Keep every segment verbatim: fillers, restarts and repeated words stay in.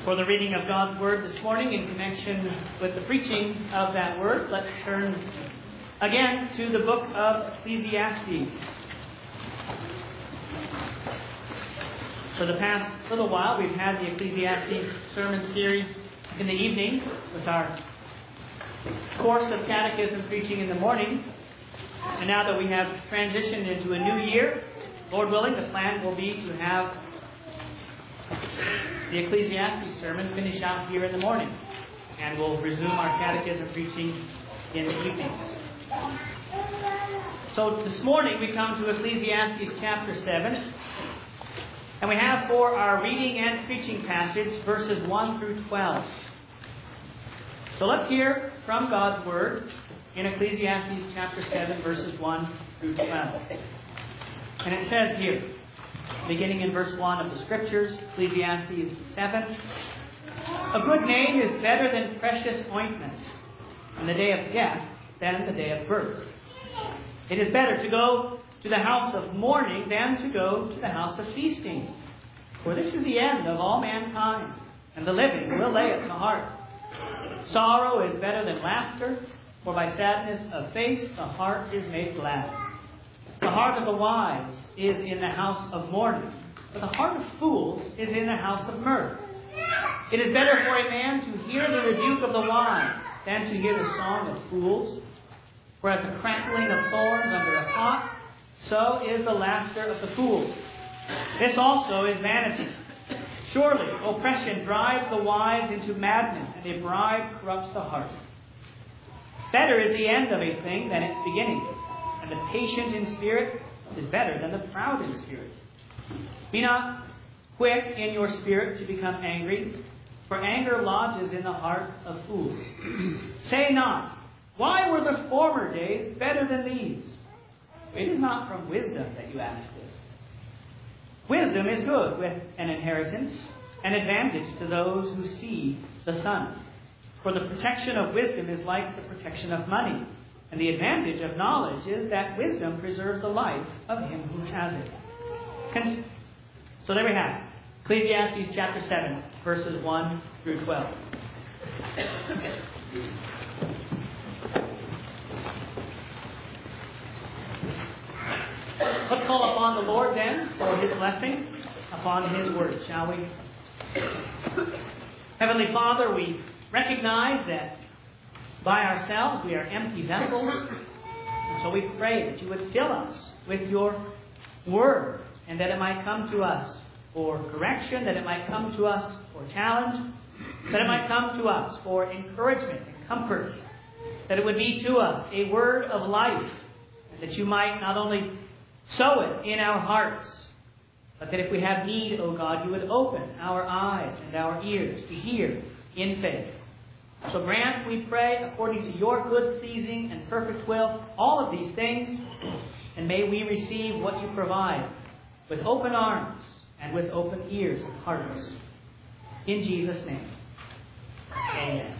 For the reading of God's Word this morning in connection with the preaching of that Word, let's turn again to the book of Ecclesiastes. For the past little while, we've had the Ecclesiastes sermon series in the evening with our course of catechism preaching in the morning. And now that we have transitioned into a new year, Lord willing, the plan will be to have the Ecclesiastes sermon finish out here in the morning. And we'll resume our catechism preaching in the evenings. So this morning we come to Ecclesiastes chapter seven. And we have for our reading and preaching passage verses one through twelve. So let's hear from God's Word in Ecclesiastes chapter seven, verses one through twelve. And it says here, beginning in verse one of the Scriptures, Ecclesiastes seven, "A good name is better than precious ointment, and the day of death than the day of birth. It is better to go to the house of mourning than to go to the house of feasting. For this is the end of all mankind, and the living will lay it to heart. Sorrow is better than laughter, for by sadness of face the heart is made glad. The heart of the wise is in the house of mourning, but the heart of fools is in the house of mirth. It is better for a man to hear the rebuke of the wise than to hear the song of fools. For as the crackling of thorns under a pot, so is the laughter of the fools. This also is vanity. Surely oppression drives the wise into madness, and a bribe corrupts the heart. Better is the end of a thing than its beginning, and the patient in spirit is better than the proud in spirit. Be not quick in your spirit to become angry, for anger lodges in the heart of fools. Say not, why were the former days better than these? It is not from wisdom that you ask this. Wisdom is good with an inheritance, an advantage to those who see the sun. For the protection of wisdom is like the protection of money, and the advantage of knowledge is that wisdom preserves the life of him who has it." Cons- so there we have it. Ecclesiastes chapter seven, verses one through twelve. Let's call upon the Lord then for His blessing upon His word, shall we? Heavenly Father, we recognize that by ourselves we are empty vessels, and so we pray that you would fill us with your word, and that it might come to us for correction, that it might come to us for challenge, that it might come to us for encouragement and comfort, that it would be to us a word of life, that you might not only sow it in our hearts, but that if we have need, O God, you would open our eyes and our ears to hear in faith. So grant, we pray, according to your good, pleasing, and perfect will, all of these things, and may we receive what you provide with open arms and with open ears and hearts. In Jesus' name, amen.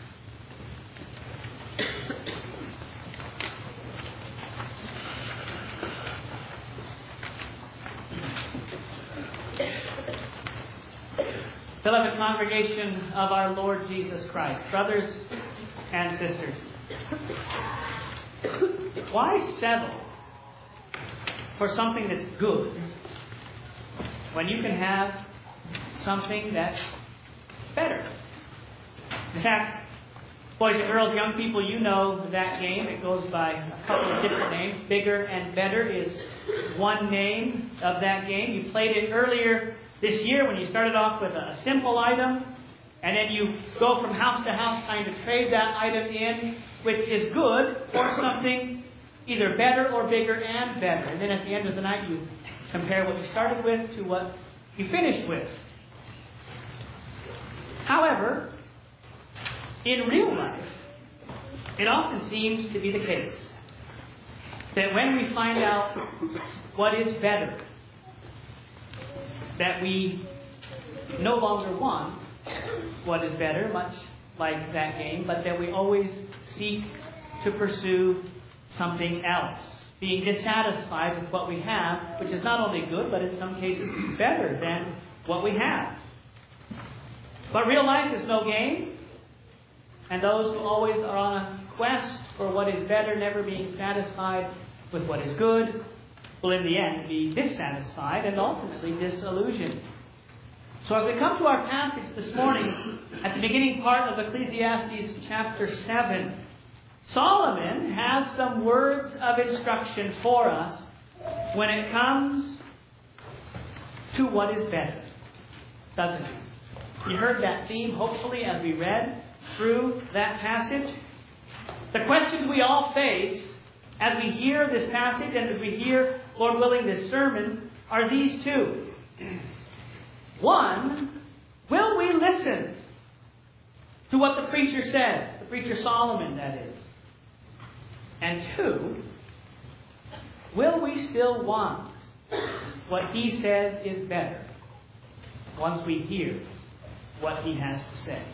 Beloved congregation of our Lord Jesus Christ, brothers and sisters, why settle for something that's good when you can have something that's better? In fact, boys and girls, young people, you know that game. It goes by a couple of different names. Bigger and Better is one name of that game. You played it earlier this year when you started off with a simple item, and then you go from house to house trying to trade that item in, which is good, or something either better or bigger and better. And then at the end of the night you compare what you started with to what you finished with. However, in real life, it often seems to be the case that when we find out what is better, that we no longer want what is better, much like that game, but that we always seek to pursue something else, being dissatisfied with what we have, which is not only good, but in some cases better than what we have. But real life is no game, and those who always are on a quest for what is better, never being satisfied with what is good, will in the end be dissatisfied and ultimately disillusioned. So as we come to our passage this morning, at the beginning part of Ecclesiastes chapter seven, Solomon has some words of instruction for us when it comes to what is better, doesn't it? You heard that theme, hopefully, as we read through that passage. The questions we all face as we hear this passage and as we hear, Lord willing, this sermon are these two. One, will we listen to what the preacher says? The preacher Solomon, that is. And two, will we still want what he says is better once we hear what he has to say?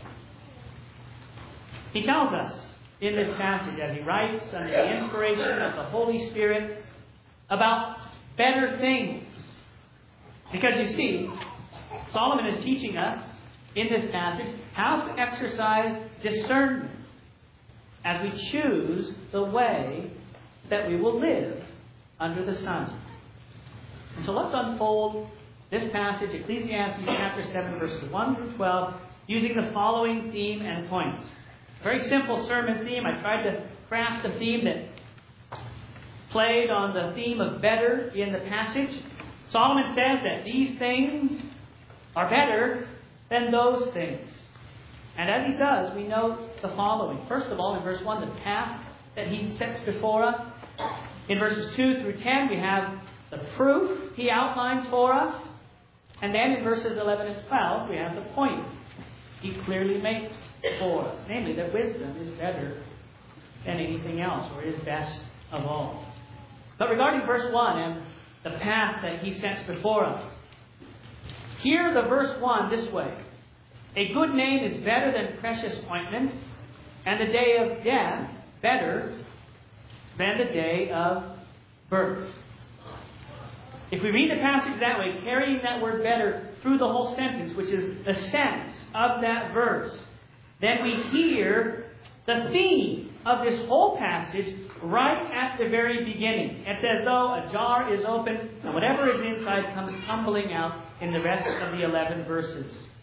He tells us in this passage, as he writes under the inspiration of the Holy Spirit, about better things. Because you see, Solomon is teaching us in this passage how to exercise discernment as we choose the way that we will live under the sun. And so let's unfold this passage, Ecclesiastes chapter seven, verses one through twelve, using the following theme and points. Very simple sermon theme. I tried to craft a theme that played on the theme of better in the passage. Solomon says that these things are better than those things. And as he does, we note the following. First of all, in verse one, the path that he sets before us. In verses two through ten, we have the proof he outlines for us. And then in verses eleven and twelve, we have the point he clearly makes for us. Namely, that wisdom is better than anything else, or is best of all. But regarding verse one and the path that he sets before us, hear the verse one this way. A good name is better than precious ointment, and the day of death better than the day of birth. If we read the passage that way, carrying that word better through the whole sentence, which is the sense of that verse, then we hear the theme of this whole passage right at the very beginning. It's as though a jar is open and whatever is inside comes tumbling out in the rest of the eleven verses.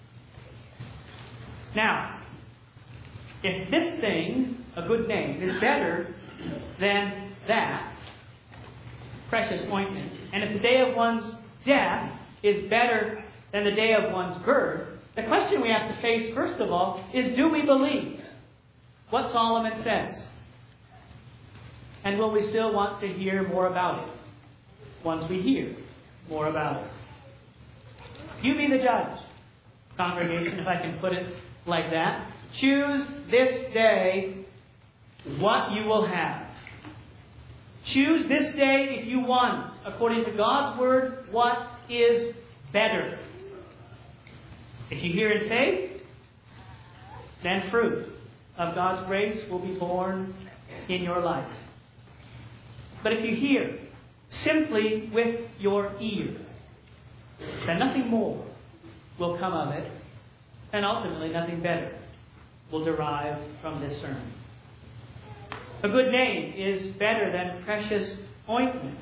Now, if this thing, a good name, is better than that precious ointment, and if the day of one's death is better than the day of one's birth, the question we have to face, first of all, is do we believe what Solomon says? And will we still want to hear more about it once we hear more about it? You be the judge, congregation, if I can put it like that. Choose this day what you will have. Choose this day, if you want, according to God's Word, what is better. If you hear in faith, then fruit of God's grace will be born in your life. But if you hear simply with your ear, then nothing more will come of it, and ultimately nothing better will derive from this sermon. A good name is better than precious ointment.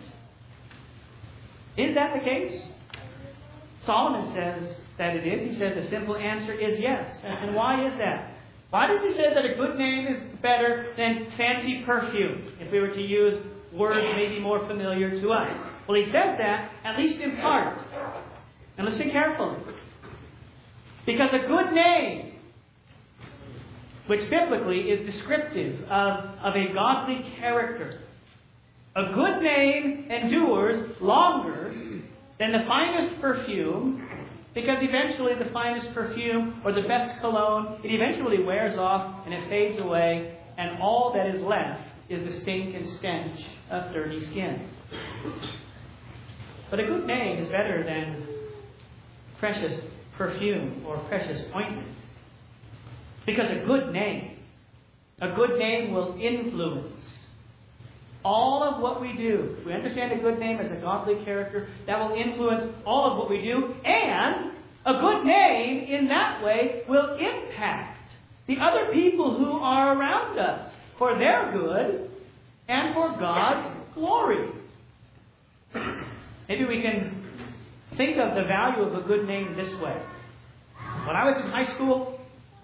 Is that the case? Solomon says that it is. He says the simple answer is yes. And why is that? Why does he say that a good name is better than fancy perfume, if we were to use words maybe more familiar to us? Well, he says that, at least in part. And listen carefully. Because a good name, which biblically is descriptive of, of a godly character, a good name endures longer than the finest perfume, because eventually the finest perfume or the best cologne, it eventually wears off and it fades away, and all that is left is the stink and stench of dirty skin. But a good name is better than precious perfume or precious ointment. Because a good name, a good name will influence all of what we do. If we understand a good name as a godly character, that will influence all of what we do, and A good name in that way will impact the other people who are around us for their good and for God's glory. Maybe we can think of the value of a good name this way. When I was in high school,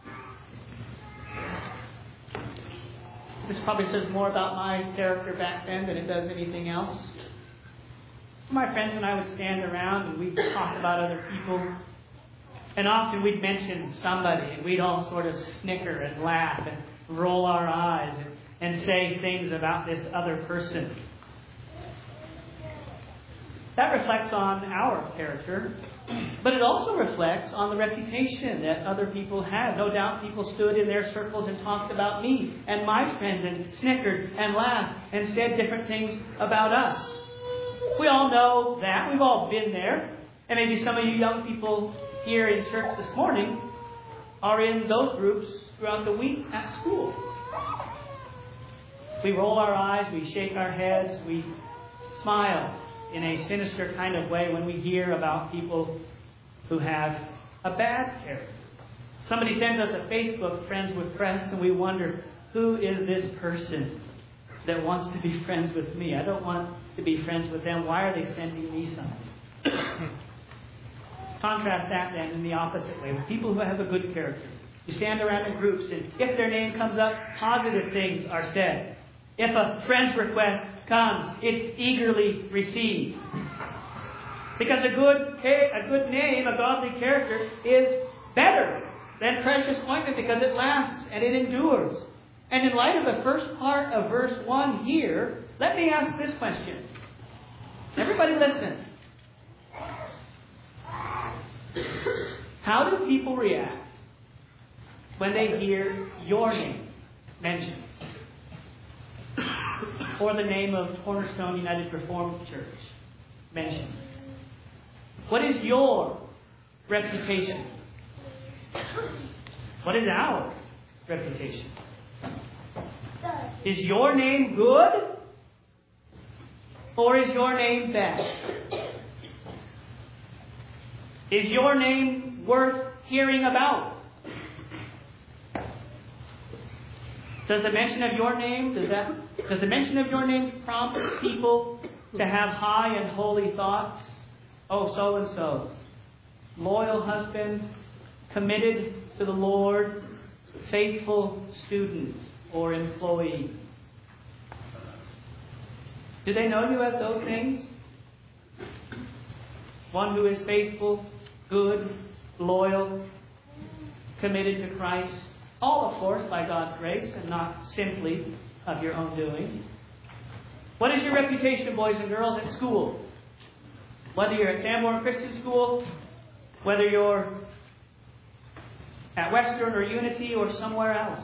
this probably says more about my character back then than it does anything else. My friends and I would stand around and we'd talk about other people. And often we'd mention somebody and we'd all sort of snicker and laugh and roll our eyes and, and say things about this other person. That reflects on our character, but it also reflects on the reputation that other people have. No doubt people stood in their circles and talked about me and my friends and snickered and laughed and said different things about us. We all know that. We've all been there. And maybe some of you young people here in church this morning are in those groups throughout the week at school. We roll our eyes, we shake our heads, we smile in a sinister kind of way when we hear about people who have a bad character. Somebody sends us a Facebook Friends with Crest and we wonder, who is this person that wants to be friends with me? I don't want to be friends with them. Why are they sending me something? Contrast that then in the opposite way with people who have a good character. You stand around in groups and if their name comes up, positive things are said. If a friend's request comes, it's eagerly received. Because a good, a good name, a godly character, is better than precious ointment because it lasts and it endures. And in light of the first part of verse one here, let me ask this question. Everybody listen. How do people react when they hear your name mentioned? Or the name of Cornerstone United Reformed Church mentioned? What is your reputation? What is our reputation? Is your name good? Or is your name bad? Is your name worth hearing about? Does the mention of your name, does that does the mention of your name prompt people to have high and holy thoughts? Oh, so and so. Loyal husband, committed to the Lord, faithful student or employee. Do they know you as those things? One who is faithful, good, loyal, committed to Christ. All, of course, by God's grace and not simply of your own doing. What is your reputation, boys and girls, at school? Whether you're at Sanborn Christian School, whether you're at Western or Unity or somewhere else.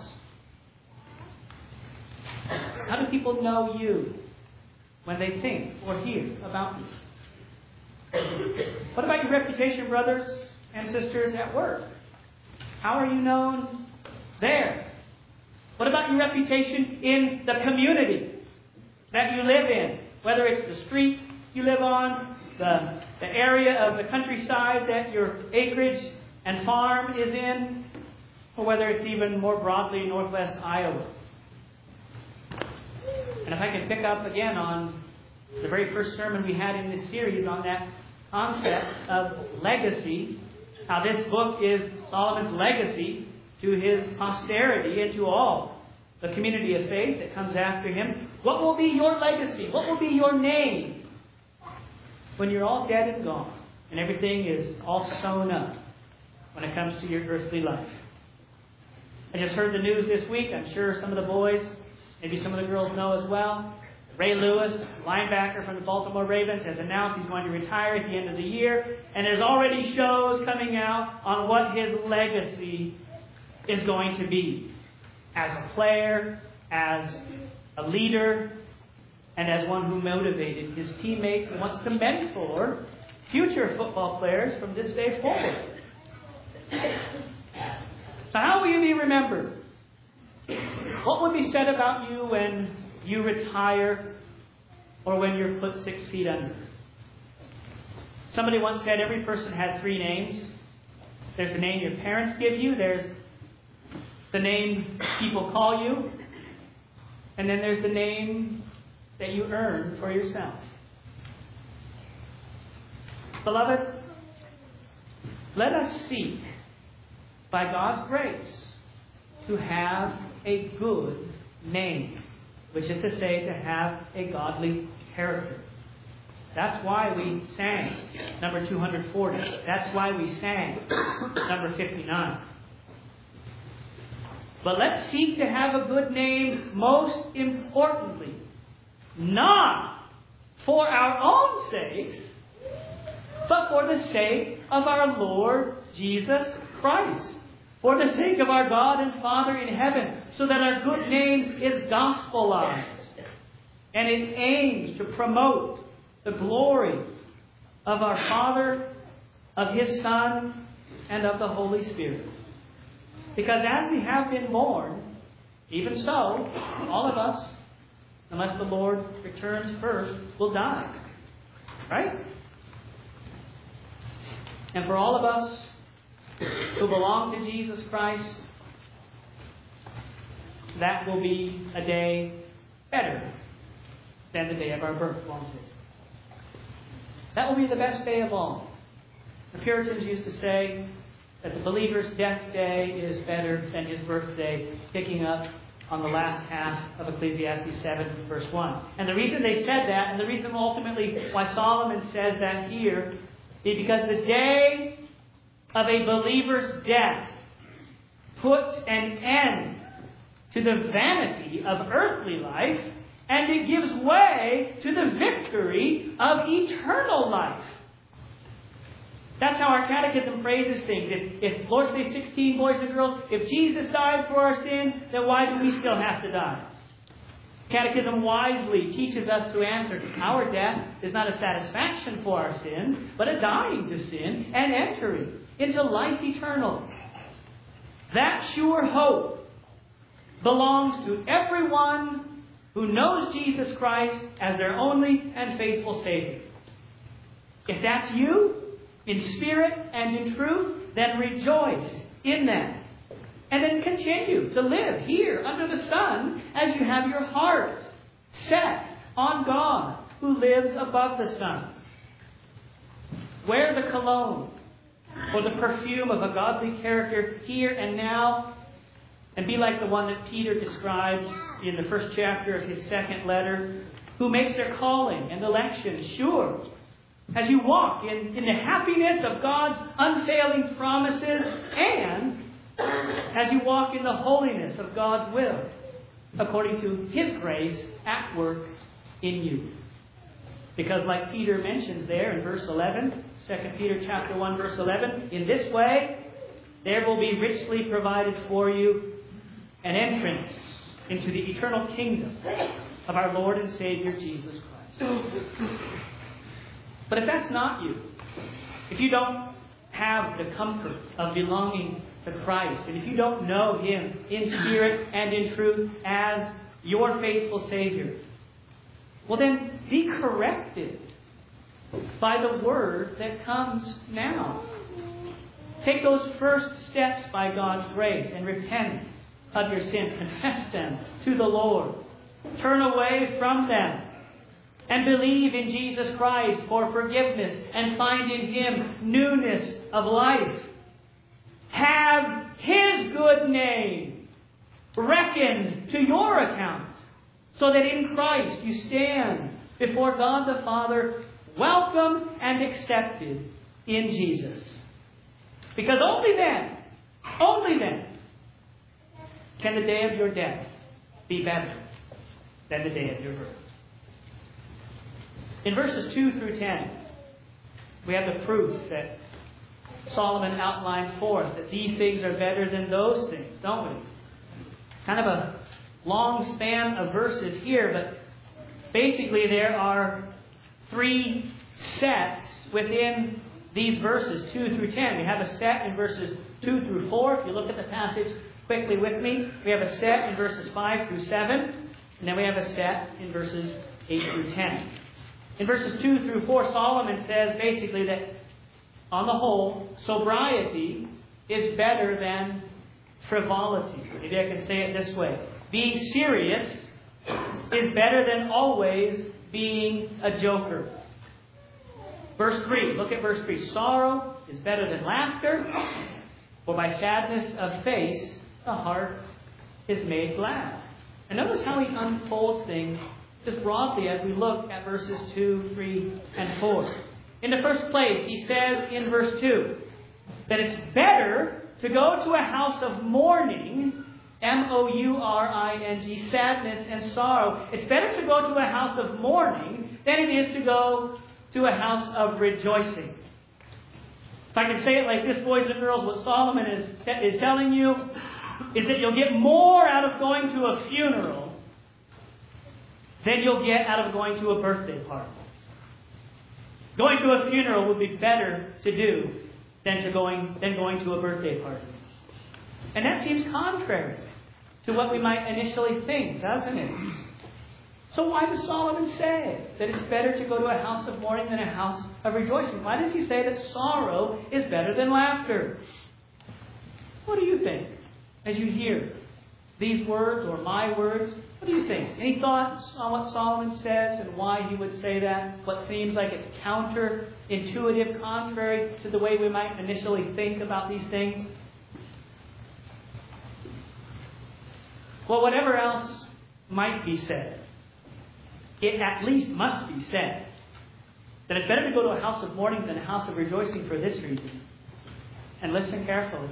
How do people know you when they think or hear about you? What about your reputation, brothers and sisters, at work? How are you known there? What about your reputation in the community that you live in? Whether it's the street you live on, the, the area of the countryside that your acreage and farm is in, or whether it's even more broadly Northwest Iowa. And if I can pick up again on the very first sermon we had in this series on that concept of legacy, how this book is Solomon's legacy to his posterity and to all the community of faith that comes after him. What will be your legacy? What will be your name when you're all dead and gone and everything is all sewn up when it comes to your earthly life? I just heard the news this week. I'm sure some of the boys, maybe some of the girls know as well. Ray Lewis, linebacker from the Baltimore Ravens, has announced he's going to retire at the end of the year. And there's already shows coming out on what his legacy is going to be. As a player, as a leader, and as one who motivated his teammates and wants to mentor future football players from this day forward. So how will you be remembered? What will be said about you when you retire or when you're put six feet under? Somebody once said every person has three names. There's the name your parents give you. There's the name people call you. And then there's the name that you earn for yourself. Beloved, let us seek, by God's grace, to have a good name, which is to say, to have a godly character. That's why we sang number two hundred forty. That's why we sang number fifty-nine. But let's seek to have a good name, most importantly, not for our own sakes, but for the sake of our Lord Jesus Christ. For the sake of our God and Father in heaven, so that our good name is gospelized. And it aims to promote the glory of our Father, of His Son, and of the Holy Spirit. Because as we have been born, even so, all of us, unless the Lord returns first, will die. Right? And for all of us who belong to Jesus Christ, that will be a day better than the day of our birth, won't it? That will be the best day of all. The Puritans used to say that the believer's death day is better than his birthday, picking up on the last half of Ecclesiastes seven, verse one. And the reason they said that, and the reason ultimately why Solomon says that here, is because the day of a believer's death puts an end to the vanity of earthly life, and it gives way to the victory of eternal life. That's how our catechism phrases things. If, if Lord's Day sixteen, boys and girls, if Jesus died for our sins, then why do we still have to die? Catechism wisely teaches us to answer, our death is not a satisfaction for our sins, but a dying to sin and entering into life eternal. That sure hope belongs to everyone who knows Jesus Christ as their only and faithful Savior. If that's you, in spirit and in truth, then rejoice in that. And then continue to live here under the sun as you have your heart set on God who lives above the sun. Wear the cologne or the perfume of a godly character here and now, and be like the one that Peter describes in the first chapter of his second letter, who makes their calling and election sure as you walk in, in the happiness of God's unfailing promises, and as you walk in the holiness of God's will, according to His grace at work in you. Because like Peter mentions there in verse eleven, Second Peter chapter one, verse eleven, in this way there will be richly provided for you an entrance into the eternal kingdom of our Lord and Savior Jesus Christ. But if that's not you, if you don't have the comfort of belonging to Christ, and if you don't know Him in spirit and in truth as your faithful Savior, well then be corrected by the word that comes now. Take those first steps by God's grace and repent of your sins. Confess them to the Lord. Turn away from them and believe in Jesus Christ for forgiveness and find in Him newness of life. Have His good name reckoned to your account, so that in Christ you stand before God the Father, welcome and accepted in Jesus. Because only then, only then, can the day of your death be better than the day of your birth. In verses two through ten, we have the proof that Solomon outlines for us, that these things are better than those things, don't we? Kind of a long span of verses here, but basically there are three sets within these verses, two through ten. We have a set in verses two through four. If you look at the passage quickly with me, we have a set in verses five through seven, and then we have a set in verses eight through ten. In verses two through four, Solomon says basically that, on the whole, sobriety is better than frivolity. Maybe I can say it this way. Being serious is better than always being a joker. Verse three. Look at verse three. Sorrow is better than laughter, for by sadness of face the heart is made glad. And notice how he unfolds things just broadly as we look at verses two, three, and four. In the first place, he says in verse two that it's better to go to a house of mourning, M O U R I N G, sadness and sorrow. It's better to go to a house of mourning than it is to go to a house of rejoicing. If I can say it like this, boys and girls, what Solomon is, is telling you is that you'll get more out of going to a funeral than you'll get out of going to a birthday party. Going to a funeral would be better to do than to going than going to a birthday party. And that seems contrary to what we might initially think, doesn't it? So why does Solomon say that it's better to go to a house of mourning than a house of rejoicing? Why does he say that sorrow is better than laughter? What do you think as you hear these words or my words? What do you think? Any thoughts on what Solomon says and why he would say that? What seems like it's counterintuitive, contrary to the way we might initially think about these things? Well, whatever else might be said, it at least must be said that it's better to go to a house of mourning than a house of rejoicing for this reason. And listen carefully.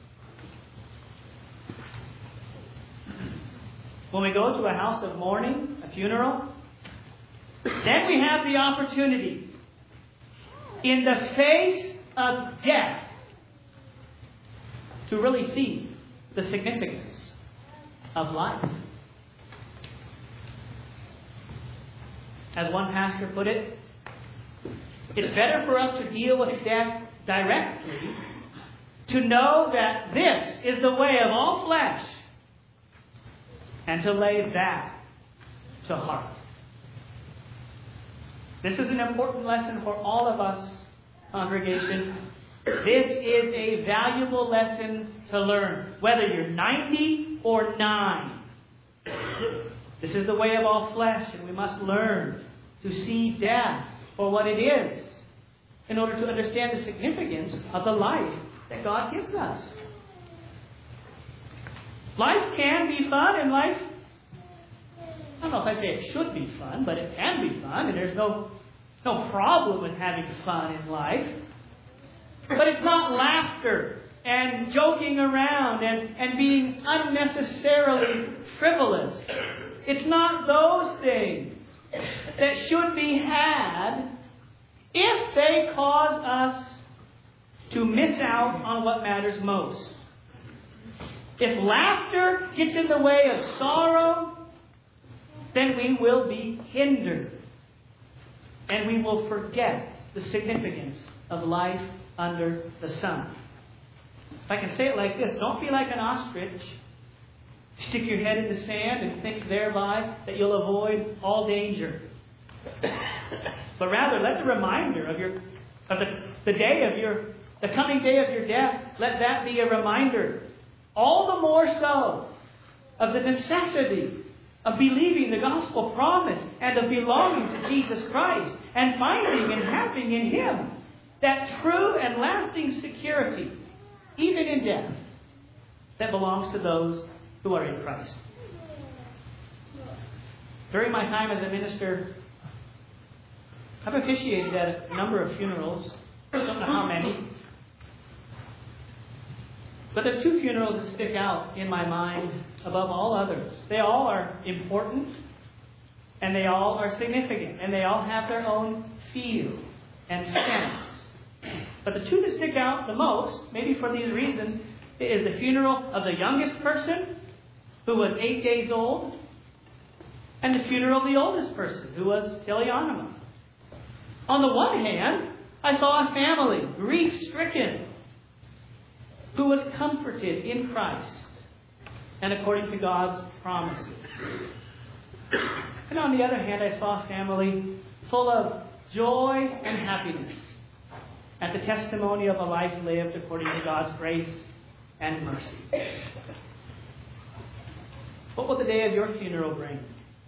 When we go to a house of mourning, a funeral, then we have the opportunity, in the face of death, to really see the significance of life. As one pastor put it, it's better for us to deal with death directly, to know that this is the way of all flesh, and to lay that to heart. This is an important lesson for all of us, congregation. This is a valuable lesson to learn, whether you're ninety or nine. This is the way of all flesh, and we must learn to see death for what it is in order to understand the significance of the life that God gives us. Life can be fun, and life, I don't know if I say it should be fun, but it can be fun, and there's no, no problem with having fun in life. But it's not laughter and joking around and, and being unnecessarily frivolous. It's not those things that should be had if they cause us to miss out on what matters most. If laughter gets in the way of sorrow, then we will be hindered. And we will forget the significance of life under the sun. If I can say it like this, don't be like an ostrich. Stick your head in the sand and think thereby that you'll avoid all danger. But rather, let the reminder of your of the, the day of your the coming day of your death, let that be a reminder, all the more so, of the necessity of believing the gospel promise and of belonging to Jesus Christ and finding and having in Him that true and lasting security, even in death, that belongs to those who are in Christ. During my time as a minister, I've officiated at a number of funerals. I don't know how many. But there's two funerals that stick out in my mind above all others. They all are important, and they all are significant, and they all have their own feel and sense. But the two that stick out the most, maybe for these reasons, is the funeral of the youngest person, who was eight days old, and the funeral of the oldest person, who was Teleonima. On the one hand, I saw a family, grief-stricken, who was comforted in Christ and according to God's promises. And on the other hand, I saw a family full of joy and happiness at the testimony of a life lived according to God's grace and mercy. What will the day of your funeral bring?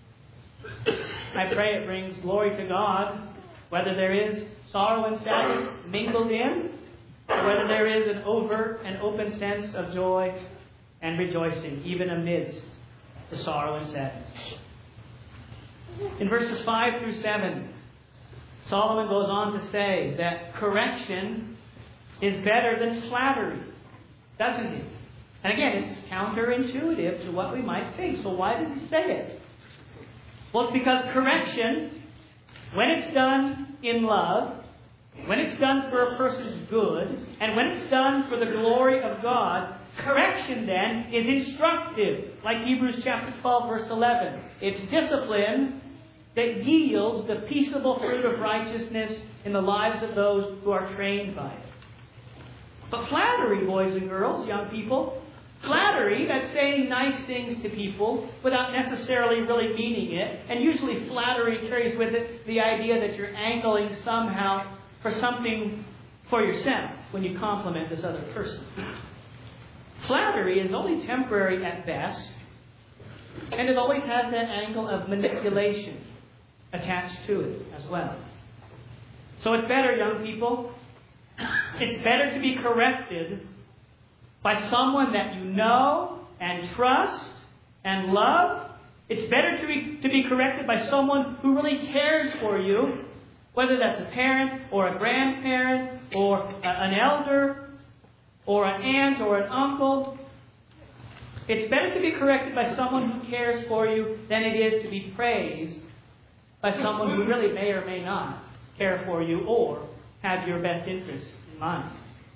I pray it brings glory to God, whether there is sorrow and sadness mingled in, or whether there is an overt and open sense of joy and rejoicing, even amidst the sorrow and sadness. In verses five through seven, Solomon goes on to say that correction is better than flattery, doesn't it? And again, it's counterintuitive to what we might think. So why does he say it? Well, it's because correction, when it's done in love, when it's done for a person's good, and when it's done for the glory of God, correction then is instructive, like Hebrews chapter twelve, verse eleven. It's discipline that yields the peaceable fruit of righteousness in the lives of those who are trained by it. But flattery, boys and girls, young people, flattery, that's saying nice things to people without necessarily really meaning it, and usually flattery carries with it the idea that you're angling somehow for something for yourself when you compliment this other person. Flattery is only temporary at best, and it always has that angle of manipulation attached to it as well. So it's better, young people, it's better to be corrected by someone that you know and trust and love. It's better to be, to be corrected by someone who really cares for you, whether that's a parent or a grandparent or a, an elder or an aunt or an uncle. It's better to be corrected by someone who cares for you than it is to be praised by someone who really may or may not care for you or have your best interests in mind.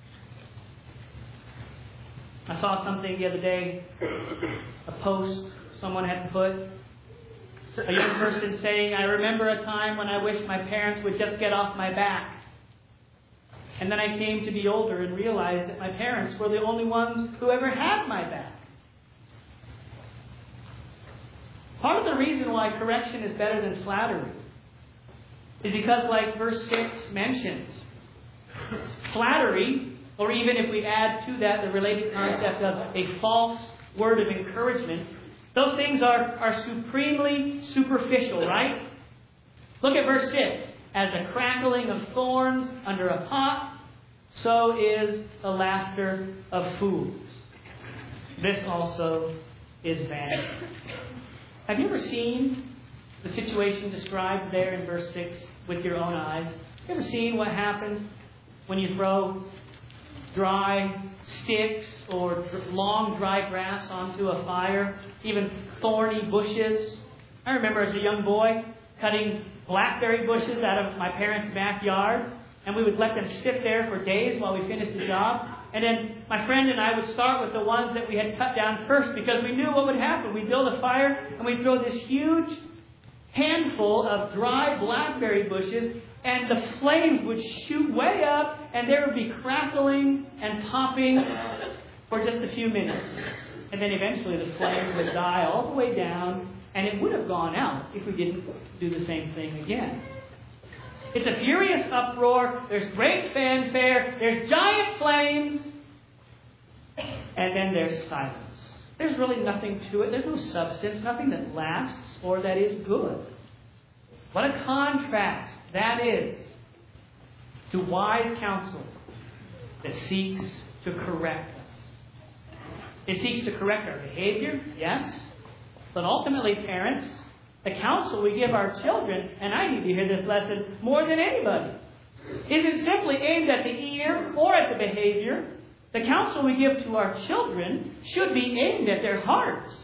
I saw something the other day, a post someone had put, a young person saying, I remember a time when I wished my parents would just get off my back. And then I came to be older and realized that my parents were the only ones who ever had my back. Part of the reason why correction is better than flattery is because, like verse six mentions, flattery, or even if we add to that the related concept of a false word of encouragement, those things are, are supremely superficial, right? Look at verse six. As the crackling of thorns under a pot, so is the laughter of fools. This also is vanity. Have you ever seen the situation described there in verse six with your own eyes? Have you ever seen what happens when you throw dry sticks or long dry grass onto a fire, even thorny bushes? I remember as a young boy cutting blackberry bushes out of my parents' backyard, and we would let them sit there for days while we finished the job. And then my friend and I would start with the ones that we had cut down first because we knew what would happen. We'd build a fire and we'd throw this huge handful of dry blackberry bushes, and the flames would shoot way up, and there would be crackling and popping for just a few minutes. And then eventually the flame would die all the way down, and it would have gone out if we didn't do the same thing again. It's a furious uproar. There's great fanfare. There's giant flames. And then there's silence. There's really nothing to it. There's no substance, nothing that lasts or that is good. What a contrast that is to wise counsel that seeks to correct us. It seeks to correct our behavior, yes. But ultimately, parents, the counsel we give our children, and I need to hear this lesson more than anybody, isn't simply aimed at the ear or at the behavior. The counsel we give to our children should be aimed at their hearts.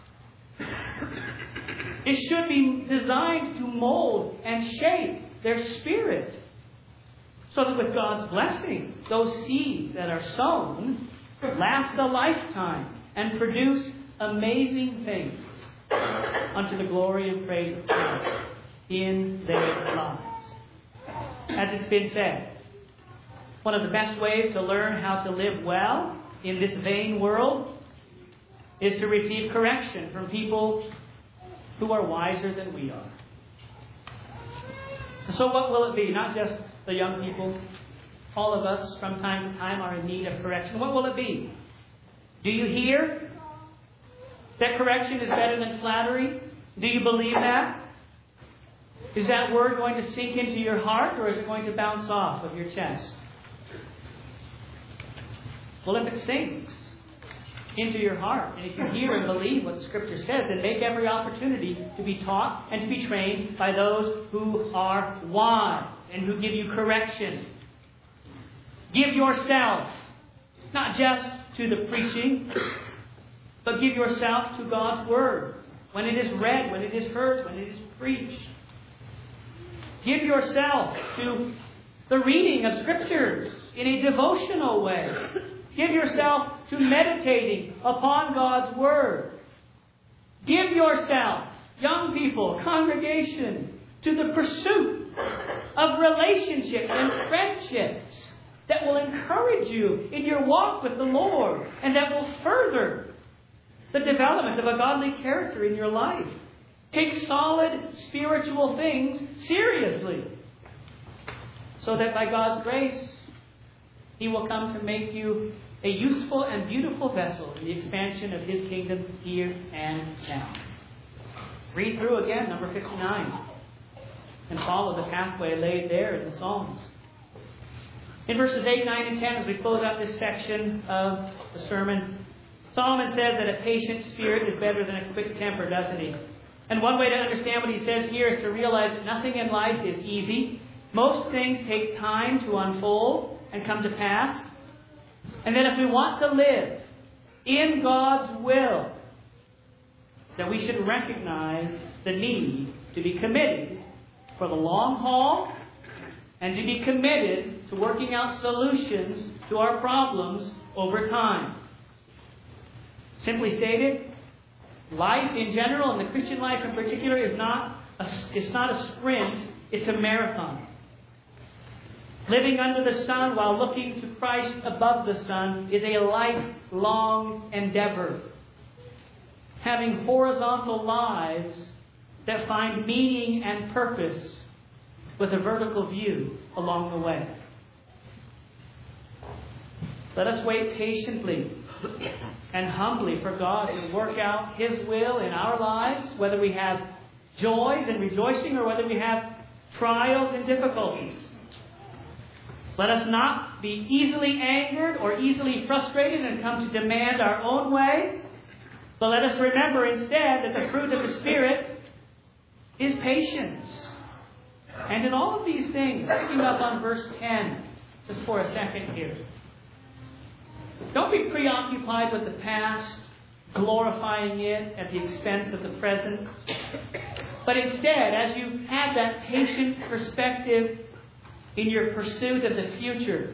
It should be designed to mold and shape their spirit, so that with God's blessing, those seeds that are sown last a lifetime and produce amazing things unto the glory and praise of Christ in their lives. As it's been said, one of the best ways to learn how to live well in this vain world is to receive correction from people who are wiser than we are. So what will it be? Not just the young people, all of us from time to time are in need of correction. What will it be? Do you hear that correction is better than flattery? Do you believe that? Is that word going to sink into your heart, or is it going to bounce off of your chest? Well, if it sinks into your heart, and if you hear and believe what the Scripture says, then make every opportunity to be taught and to be trained by those who are wise and who give you correction. Give yourself, not just to the preaching, but give yourself to God's Word. When it is read, when it is heard, when it is preached. Give yourself to the reading of Scriptures in a devotional way. Give yourself to meditating upon God's Word. Give yourself, young people, congregation, to the pursuit of relationships and friendships that will encourage you in your walk with the Lord and that will further the development of a godly character in your life. Take solid spiritual things seriously, so that by God's grace, He will come to make you a useful and beautiful vessel in the expansion of His kingdom here and now. Read through again number fifty-nine and follow the pathway laid there in the Psalms. In verses eight, nine, and ten, as we close out this section of the sermon, Solomon says that a patient spirit is better than a quick temper, doesn't he? And one way to understand what he says here is to realize that nothing in life is easy. Most things take time to unfold and come to pass. And that if we want to live in God's will, that we should recognize the need to be committed for the long haul and to be committed to working out solutions to our problems over time. Simply stated, life in general and the Christian life in particular is not a, it's not a sprint, it's a marathon. Living under the sun while looking to Christ above the sun is a lifelong endeavor. Having horizontal lives that find meaning and purpose with a vertical view along the way. Let us wait patiently and humbly for God to work out His will in our lives, whether we have joys and rejoicing or whether we have trials and difficulties. Let us not be easily angered or easily frustrated and come to demand our own way, but let us remember instead that the fruit of the Spirit is patience. And in all of these things, picking up on verse ten, just for a second here. Don't be preoccupied with the past, glorifying it at the expense of the present. But instead, as you have that patient perspective in your pursuit of the future,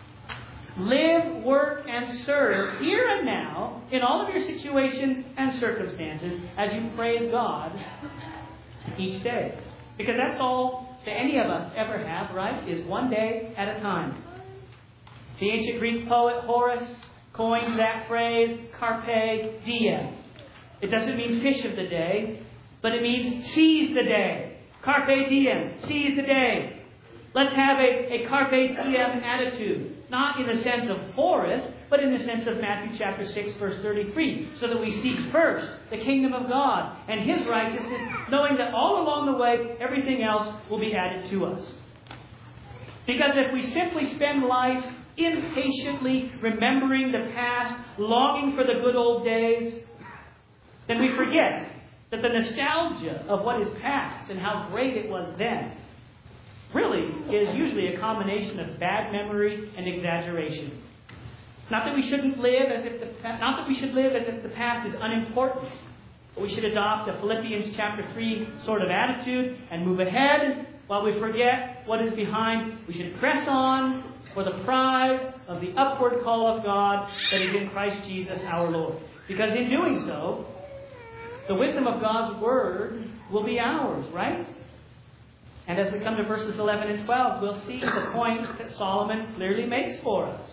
live, work, and serve here and now in all of your situations and circumstances as you praise God each day. Because that's all that any of us ever have, right? Is one day at a time. The ancient Greek poet Horace coined that phrase, carpe diem. It doesn't mean fish of the day, but it means seize the day. Carpe diem, seize the day. Let's have a, a carpe diem attitude. Not in the sense of Horace, but in the sense of Matthew chapter six, verse thirty-three. So that we seek first the kingdom of God and His righteousness, knowing that all along the way, everything else will be added to us. Because if we simply spend life impatiently remembering the past, longing for the good old days, then we forget that the nostalgia of what is past and how great it was then really is usually a combination of bad memory and exaggeration. Not that we shouldn't live as if the not that we should live as if the past is unimportant, but we should adopt a Philippians chapter three sort of attitude and move ahead while we forget what is behind. We should press on for the prize of the upward call of God that is in Christ Jesus our Lord. Because in doing so, the wisdom of God's Word will be ours, right? And as we come to verses eleven and twelve, we'll see the point that Solomon clearly makes for us.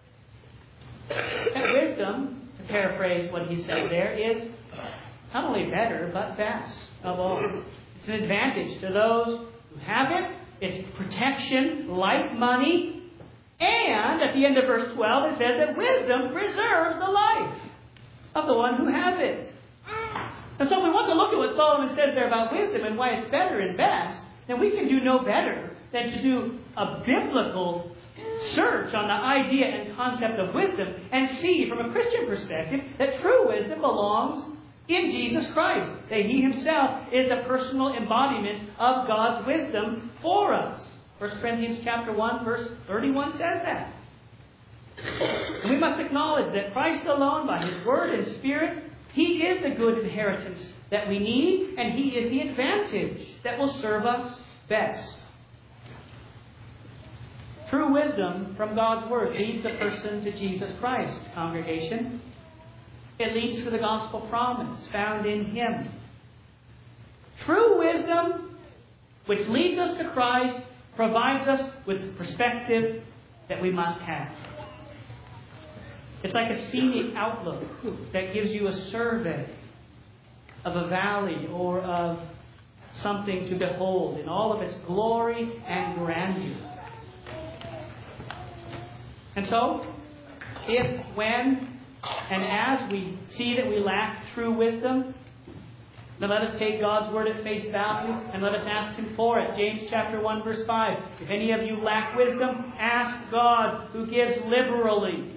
That wisdom, to paraphrase what he said there, is not only better, but best of all. It's an advantage to those who have it. It's protection, like money. And at the end of verse twelve, it says that wisdom preserves the life of the one who has it. And so if we want to look at what Solomon says there about wisdom and why it's better and best, then we can do no better than to do a biblical search on the idea and concept of wisdom and see from a Christian perspective that true wisdom belongs in Jesus Christ. That He Himself is the personal embodiment of God's wisdom for us. First Corinthians chapter one, verse thirty-one says that. And we must acknowledge that Christ alone, by His Word and Spirit, He is the good inheritance that we need, and He is the advantage that will serve us best. True wisdom from God's Word leads a person to Jesus Christ, congregation. It leads to the gospel promise found in Him. True wisdom, which leads us to Christ, provides us with the perspective that we must have. It's like a scenic outlook that gives you a survey of a valley or of something to behold in all of its glory and grandeur. And so, if, when, and as we see that we lack true wisdom, then let us take God's Word at face value and let us ask Him for it. James chapter one, verse five. If any of you lack wisdom, ask God, who gives liberally.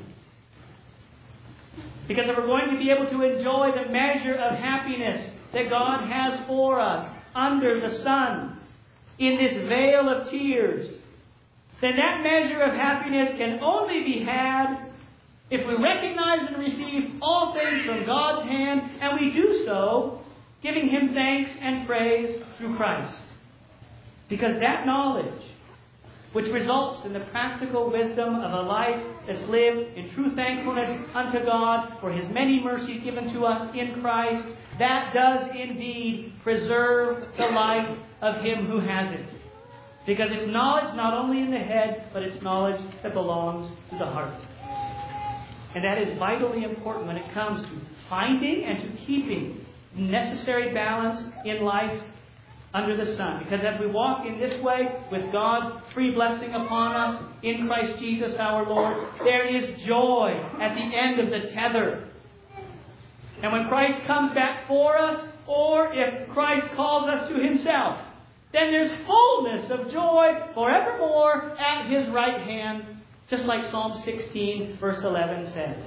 Because if we're going to be able to enjoy the measure of happiness that God has for us under the sun, in this veil of tears, then that measure of happiness can only be had if we recognize and receive all things from God's hand, and we do so giving Him thanks and praise through Christ. Because that knowledge, which results in the practical wisdom of a life that's lived in true thankfulness unto God for His many mercies given to us in Christ, that does indeed preserve the life of him who has it. Because it's knowledge not only in the head, but it's knowledge that belongs to the heart. And that is vitally important when it comes to finding and to keeping necessary balance in life under the sun. Because as we walk in this way with God's free blessing upon us in Christ Jesus our Lord, there is joy at the end of the tether. And when Christ comes back for us, or if Christ calls us to Himself, then there's fullness of joy forevermore at His right hand, just like Psalm sixteen, verse eleven says.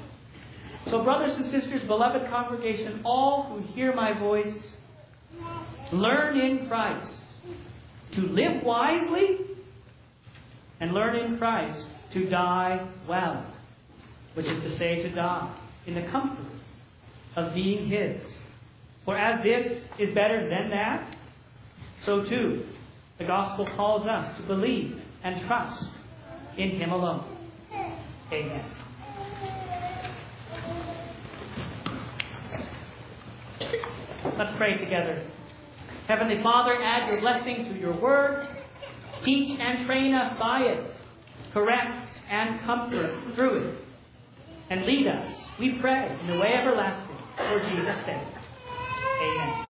So brothers and sisters, beloved congregation, all who hear my voice, learn in Christ to live wisely, and learn in Christ to die well, which is to say, to die in the comfort of being His. For as this is better than that, so too the gospel calls us to believe and trust in Him alone. Amen. Let's pray together. Heavenly Father, add your blessing to your word. Teach and train us by it. Correct and comfort through it. And lead us, we pray, in the way everlasting, for Jesus' sake. Amen.